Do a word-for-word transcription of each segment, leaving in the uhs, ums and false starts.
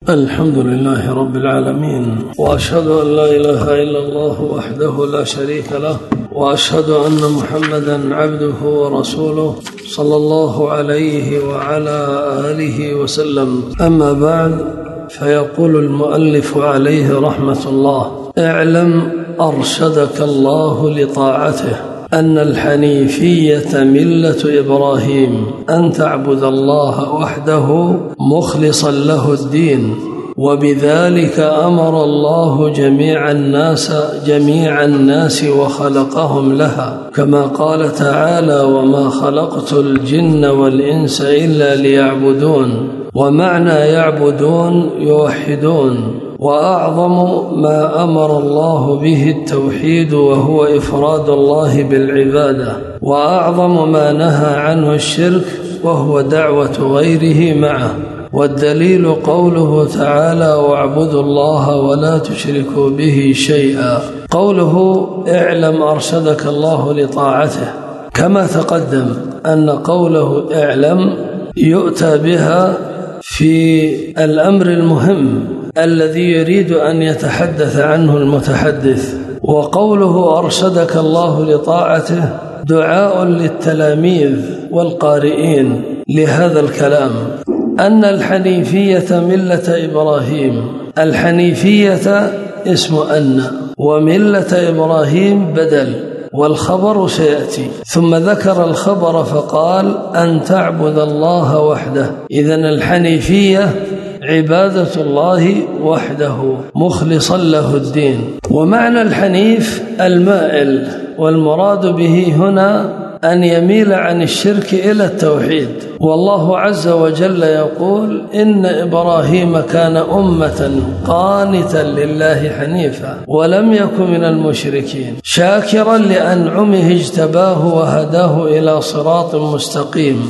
الحمد لله رب العالمين، وأشهد أن لا إله إلا الله وحده لا شريك له، وأشهد أن محمدا عبده ورسوله صلى الله عليه وعلى آله وسلم. أما بعد، فيقول المؤلف عليه رحمة الله: اعلم أرشدك الله لطاعته أن الحنيفية ملة إبراهيم، أن تعبد الله وحده مخلصا له الدين، وبذلك أمر الله جميع الناس جميع الناس وخلقهم لها، كما قال تعالى: وما خلقت الجن والإنس إلا ليعبدون. ومعنى يعبدون يوحدون، وأعظم ما أمر الله به التوحيد، وهو إفراد الله بالعبادة، وأعظم ما نهى عنه الشرك، وهو دعوة غيره معه. والدليل قوله تعالى: واعبدوا الله ولا تشركوا به شيئا. قوله اعلم أرشدك الله لطاعته، كما تقدم أن قوله اعلم يؤتى بها في الأمر المهم الذي يريد أن يتحدث عنه المتحدث. وقوله أرشدك الله لطاعته دعاء للتلاميذ والقارئين لهذا الكلام، أن الحنيفية ملة إبراهيم. الحنيفية اسم أن، وملة إبراهيم بدل، والخبر سيأتي. ثم ذكر الخبر فقال: أن تعبد الله وحده. إذن الحنيفية عبادة الله وحده مخلصا له الدين. ومعنى الحنيف المائل، والمراد به هنا أن يميل عن الشرك إلى التوحيد. والله عز وجل يقول: إن إبراهيم كان أمة قانتا لله حنيفا ولم يكن من المشركين، شاكرا لأنعمه اجتباه وهداه إلى صراط مستقيم،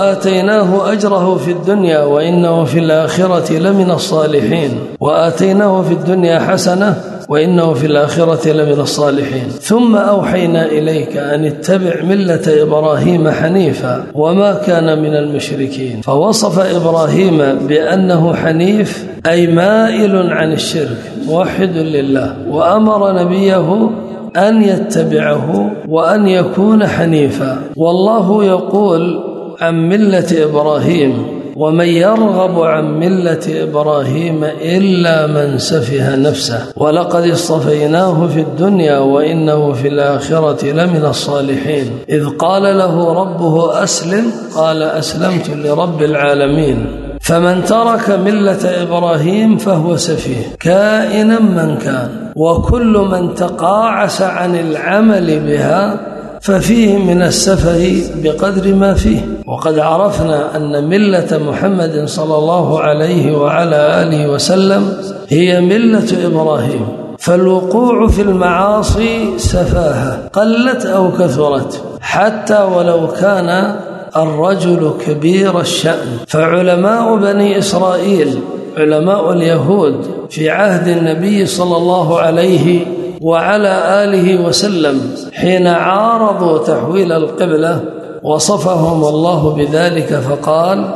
وآتيناه أجره في الدنيا وإنه في الآخرة لمن الصالحين. وآتيناه في الدنيا حسنة وإنه في الآخرة لمن الصالحين. ثم أوحينا إليك أن اتبع ملة إبراهيم حنيفا وما كان من المشركين. فوصف إبراهيم بأنه حنيف، أي مائل عن الشرك، موحد لله، وأمر نبيه أن يتبعه وأن يكون حنيفا. والله يقول عن ملة إبراهيم: ومن يرغب عن ملة إبراهيم إلا من سفه نفسه ولقد اصطفيناه في الدنيا وإنه في الآخرة لمن الصالحين. إذ قال له ربه أسلم قال أسلمت لرب العالمين. فمن ترك ملة إبراهيم فهو سفيه كائنا من كان، وكل من تقاعس عن العمل بها ففيه من السفه بقدر ما فيه. وقد عرفنا أن ملة محمد صلى الله عليه وعلى آله وسلم هي ملة إبراهيم. فالوقوع في المعاصي سفاهة قلت أو كثرت، حتى ولو كان الرجل كبير الشأن. فعلماء بني إسرائيل، علماء اليهود في عهد النبي صلى الله عليه وعلى آله وسلم، حين عارضوا تحويل القبلة وصفهم الله بذلك فقال: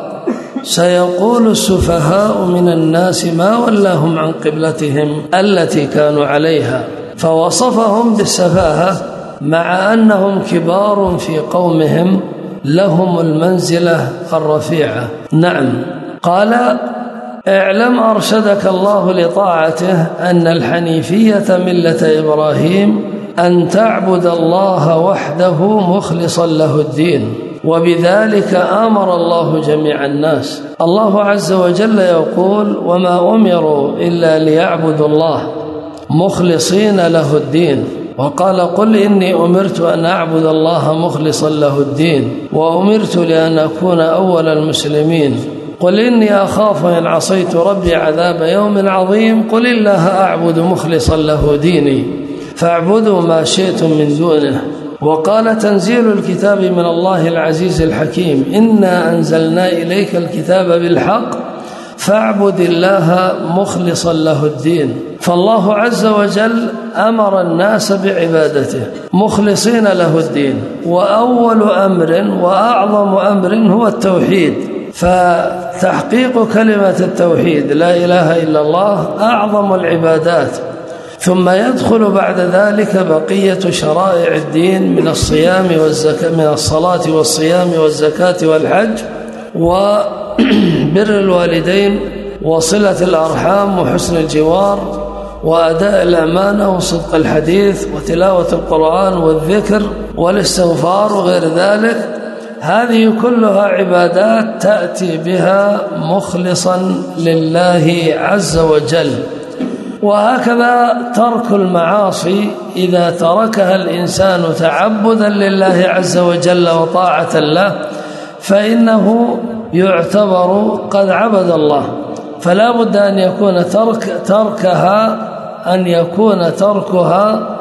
سيقول السفهاء من الناس ما ولاهم عن قبلتهم التي كانوا عليها. فوصفهم بالسفاهة مع أنهم كبار في قومهم لهم المنزلة الرفيعة. نعم. قال: اعلم أرشدك الله لطاعته أن الحنيفية ملة إبراهيم، أن تعبد الله وحده مخلصا له الدين، وبذلك أمر الله جميع الناس. الله عز وجل يقول: وما أمروا إلا ليعبدوا الله مخلصين له الدين. وقال: قل إني أمرت أن أعبد الله مخلصا له الدين، وأمرت لأن أكون أول المسلمين. قل إني أخاف إن عصيت ربي عذاب يوم عظيم. قل الله أعبد مخلصا له ديني، فاعبدوا ما شئتم من دونه. وقال: تنزيل الكتاب من الله العزيز الحكيم، إنا أنزلنا إليك الكتاب بالحق فاعبد الله مخلصا له الدين. فالله عز وجل أمر الناس بعبادته مخلصين له الدين، وأول أمر وأعظم أمر هو التوحيد. فتحقيق كلمة التوحيد لا إله إلا الله أعظم العبادات، ثم يدخل بعد ذلك بقية شرائع الدين من الصيام والزكاة، من الصلاة والصيام والزكاة والحج وبر الوالدين وصلة الأرحام وحسن الجوار وأداء الأمانة وصدق الحديث وتلاوة القرآن والذكر والاستغفار وغير ذلك. هذه كلها عبادات تأتي بها مخلصا لله عز وجل. وهكذا ترك المعاصي إذا تركها الإنسان تعبدا لله عز وجل وطاعة له فإنه يعتبر قد عبد الله. فلا بد أن يكون ترك تركها أن يكون تركها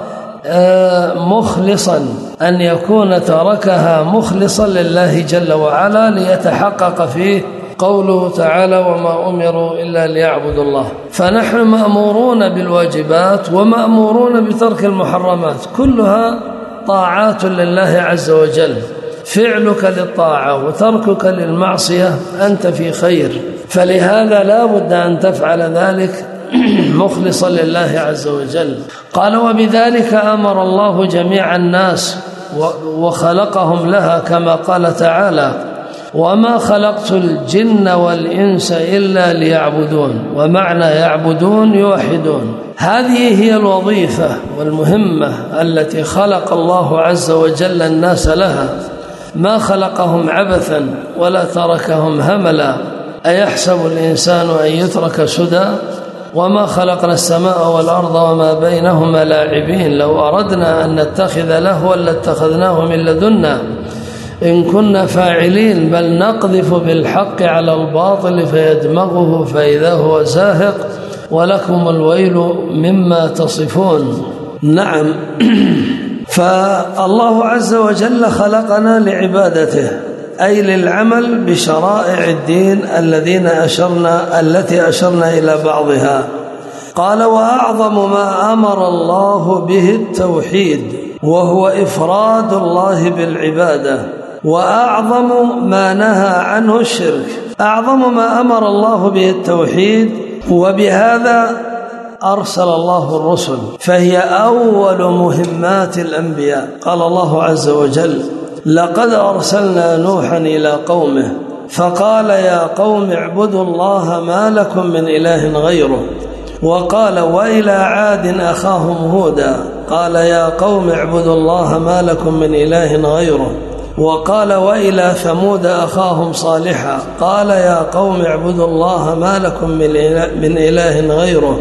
مخلصا أن يكون تركها مخلصا لله جل وعلا ليتحقق فيه قوله تعالى وما أمروا إلا ليعبدوا الله. فنحن مأمورون بالواجبات ومأمورون بترك المحرمات، كلها طاعات لله عز وجل. فعلك للطاعة وتركك للمعصية أنت في خير، فلهذا لا بد أن تفعل ذلك مخلصا لله عز وجل. قال وبذلك أمر الله جميع الناس وخلقهم لها كما قال تعالى وما خلقت الجن والإنس إلا ليعبدون. ومعنى يعبدون يوحدون. هذه هي الوظيفة والمهمة التي خلق الله عز وجل الناس لها، ما خلقهم عبثا ولا تركهم هملا. أيحسب الإنسان أن يترك سدى وما خلقنا السماء والأرض وما بينهما لاعبين لو أردنا أن نتخذ لهوا لاتخذناه من لدنا إن كنا فاعلين بل نقذف بالحق على الباطل فيدمغه فإذا هو زاهق ولكم الويل مما تصفون. نعم، فالله عز وجل خلقنا لعبادته أي للعمل بشرائع الدين الذين أشرنا التي أشرنا إلى بعضها. قال وأعظم ما أمر الله به التوحيد وهو إفراد الله بالعبادة، وأعظم ما نهى عنه الشرك. أعظم ما أمر الله به التوحيد، وبهذا أرسل الله الرسل، فهي أول مهمات الأنبياء. قال الله عز وجل لقد أرسلنا نوحا إلى قومه فقال يا قوم اعبدوا الله ما لكم من إله غيره. وقال وإلى عاد أخاهم هودا قال يا قوم اعبدوا الله ما لكم من إله غيره. وقال وإلى ثمود أخاهم صالحا قال يا قوم اعبدوا الله ما لكم من إله غيره.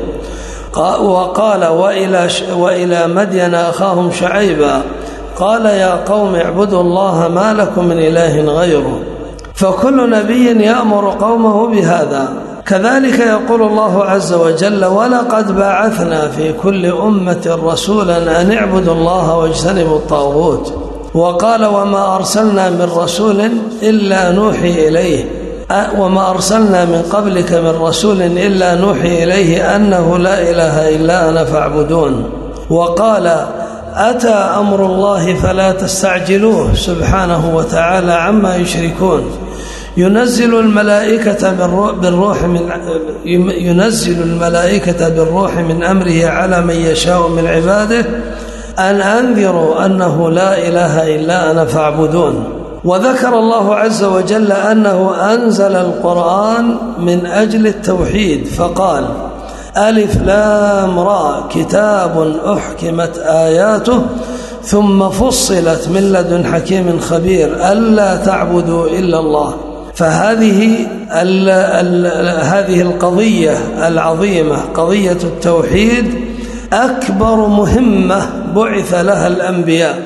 وقال وإلى, وإلى مدين أخاهم شعيبا قال يا قوم اعبدوا الله ما لكم من إله غيره. فكل نبي يأمر قومه بهذا. كذلك يقول الله عز وجل ولقد بعثنا في كل أمة رسولا أن اعبدوا الله واجتنبوا الطاغوت. وقال وما أرسلنا من رسول إلا نوحي إليه وما أرسلنا من قبلك من رسول إلا نوحي إليه أنه لا إله إلا أنا فاعبدون. وقال أتى أمر الله فلا تستعجلوه سبحانه وتعالى عما يشركون. ينزل الملائكة بالروح من ينزل الملائكة بالروح من أمره على من يشاء من عباده أن أنذروا أنه لا إله إلا أنا فاعبدون. وذكر الله عز وجل أنه أنزل القرآن من أجل التوحيد فقال ألف لام را كتاب أحكمت آياته ثم فصلت من لدن حكيم خبير ألا تعبدوا إلا الله. فهذه ال ال هذه القضية العظيمة قضية التوحيد أكبر مهمة بعث لها الأنبياء.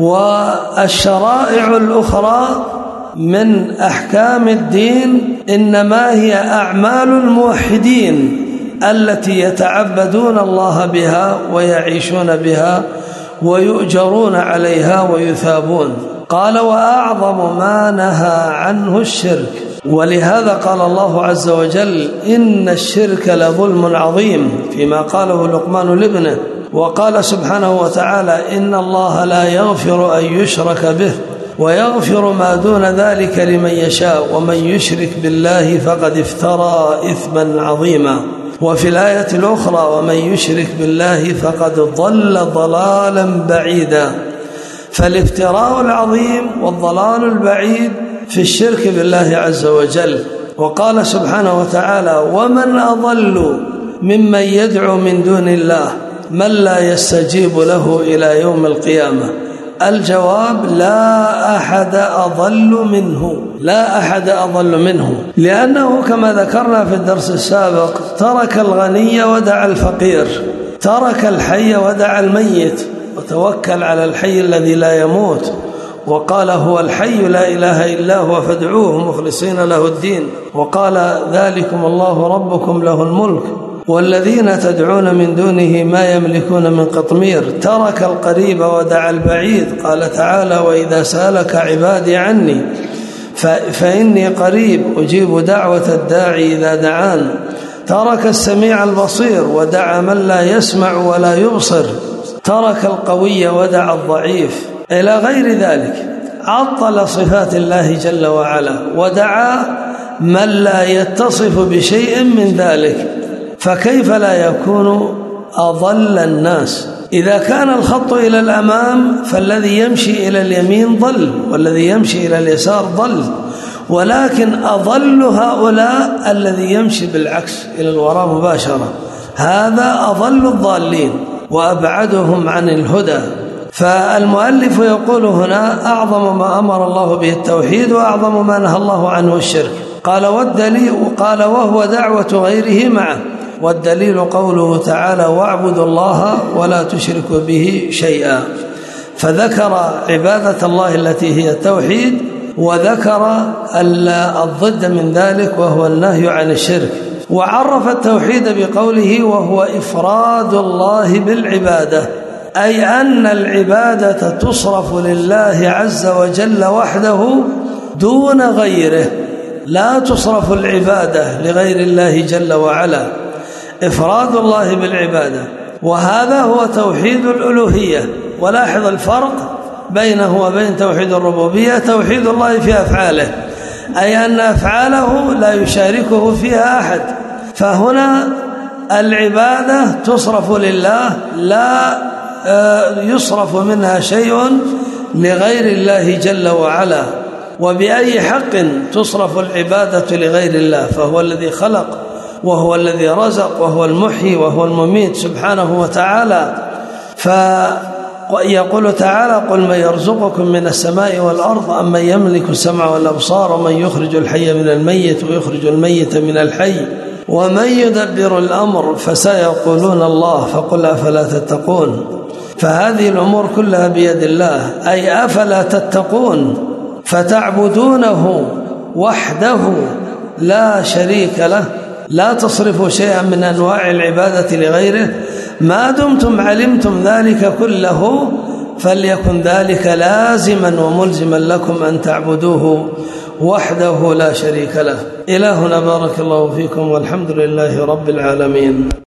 والشرائع الأخرى من أحكام الدين إنما هي أعمال الموحدين التي يتعبدون الله بها ويعيشون بها ويؤجرون عليها ويثابون. قال وأعظم ما نهى عنه الشرك. ولهذا قال الله عز وجل إن الشرك لظلم عظيم فيما قاله لقمان لابنه. وقال سبحانه وتعالى إن الله لا يغفر أن يشرك به ويغفر ما دون ذلك لمن يشاء ومن يشرك بالله فقد افترى إثما عظيما. وفي الآية الأخرى ومن يشرك بالله فقد ضل ضلالا بعيدا. فالافتراء العظيم والضلال البعيد في الشرك بالله عز وجل. وقال سبحانه وتعالى ومن أضل ممن يدعو من دون الله من لا يستجيب له إلى يوم القيامة. الجواب لا أحد أضل منه، لا أحد أضل منه، لأنه كما ذكرنا في الدرس السابق ترك الغني ودعا الفقير، ترك الحي ودعا الميت، وتوكل على الحي الذي لا يموت، وقال هو الحي لا إله إلا هو فادعوه مخلصين له الدين، وقال ذلكم الله ربكم له الملك والذين تدعون من دونه ما يملكون من قطمير. ترك القريب ودعا البعيد، قال تعالى وإذا سألك عبادي عني فإني قريب أجيب دعوة الداعي إذا دعان. ترك السميع البصير ودعا من لا يسمع ولا يبصر. ترك القوي ودعا الضعيف إلى غير ذلك. عطل صفات الله جل وعلا ودعا من لا يتصف بشيء من ذلك، فكيف لا يكون أضل الناس؟ إذا كان الخط إلى الأمام فالذي يمشي إلى اليمين ضل والذي يمشي إلى اليسار ضل، ولكن أضل هؤلاء الذي يمشي بالعكس إلى الوراء مباشرة، هذا أضل الضالين وأبعدهم عن الهدى. فالمؤلف يقول هنا أعظم ما أمر الله به التوحيد وأعظم ما نهى الله عنه الشرك. قال والدليل، قال وهو دعوة غيره معه، والدليل قوله تعالى واعبدوا الله ولا تشركوا به شيئا. فذكر عبادة الله التي هي التوحيد، وذكر الضد من ذلك وهو النهي عن الشرك، وعرف التوحيد بقوله وهو إفراد الله بالعبادة، أي أن العبادة تصرف لله عز وجل وحده دون غيره، لا تصرف العبادة لغير الله جل وعلا. إفراد الله بالعبادة، وهذا هو توحيد الألوهية. ولاحظ الفرق بينه وبين توحيد الربوبية. توحيد الله في أفعاله، أي أن أفعاله لا يشاركه فيها أحد، فهنا العبادة تصرف لله لا يصرف منها شيء لغير الله جل وعلا. وبأي حق تصرف العبادة لغير الله؟ فهو الذي خلق وهو الذي رزق وهو المحيي وهو المميت سبحانه وتعالى. فيقول تعالى قل من يرزقكم من السماء والأرض أم من يملك السمع والأبصار ومن يخرج الحي من الميت ويخرج الميت من الحي ومن يدبر الأمر فسيقولون الله فقل أفلا تتقون. فهذه الأمور كلها بيد الله، أي أفلا تتقون فتعبدونه وحده لا شريك له، لا تصرفوا شيئا من أنواع العبادة لغيره. ما دمتم علمتم ذلك كله فليكن ذلك لازما وملزما لكم أن تعبدوه وحده لا شريك له. إلهنا بارك الله فيكم والحمد لله رب العالمين.